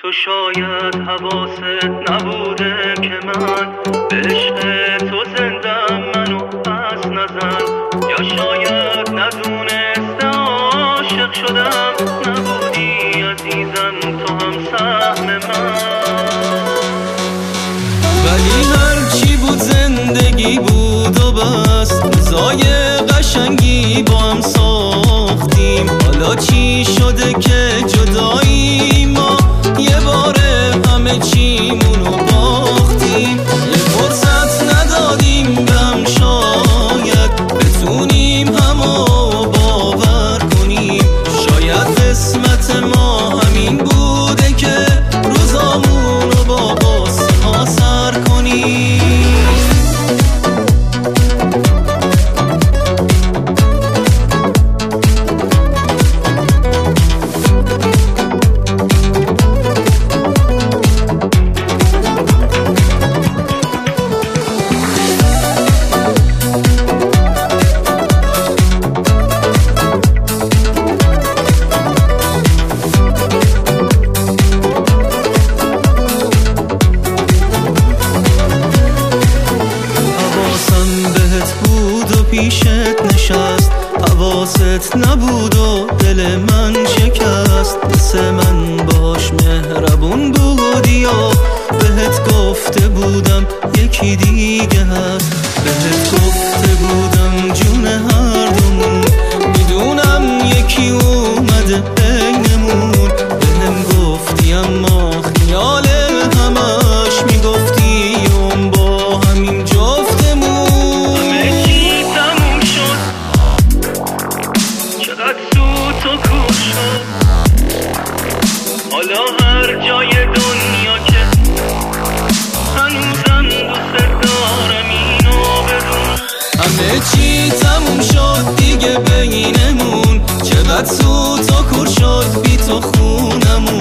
تو شاید حواست نبوده که من به عشق تو زندم، منو پس نزن. یا شاید ندونسته عاشق شدم، نبودی عزیزم تو هم سهم من. ولی هرچی بود زندگی بود و بس، روزای قشنگی با هم ساختیم. حالا چی شده که جدایی ما یه باره همه چیمونو باختیم. یه فرصت ندادیم به هم، شاید بتونیم همو باور کنیم. شاید قسمت ما همین بوده که روزامونو با قصه ها سر کنیم. پیشت نشست، حواست نبود و دل من شکست. مثل من باش مهربون بودی و بهت گفته بودم یکی دیگه هست. بهت گفته بودم جون هر دومون، میدونم یکی اومده بینمون. بهم گفتی اما خیال همش میگفتی اون با همین جفتمون. حالا هر جای دنیا که هنوزم دوست دارم اینو بدون. همه چی تموم شد دیگه بینمون، چقدر سوت و کور شد بی تو خونمون.